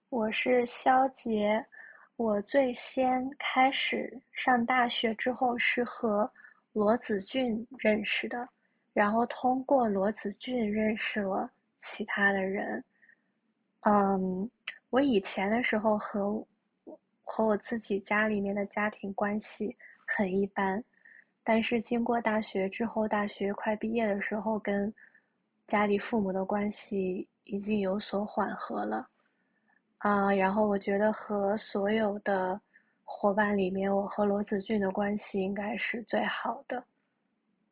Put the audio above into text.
我是肖杰。我最先开始上大学之后是和罗子俊认识的，然后通过罗子俊认识了其他的人。嗯，我以前的时候和我自己家里面的家庭关系很一般，但是经过大学之后，大学快毕业的时候，跟家里父母的关系已经有所缓和了。然后我觉得和所有的伙伴里面，我和罗子俊的关系应该是最好的。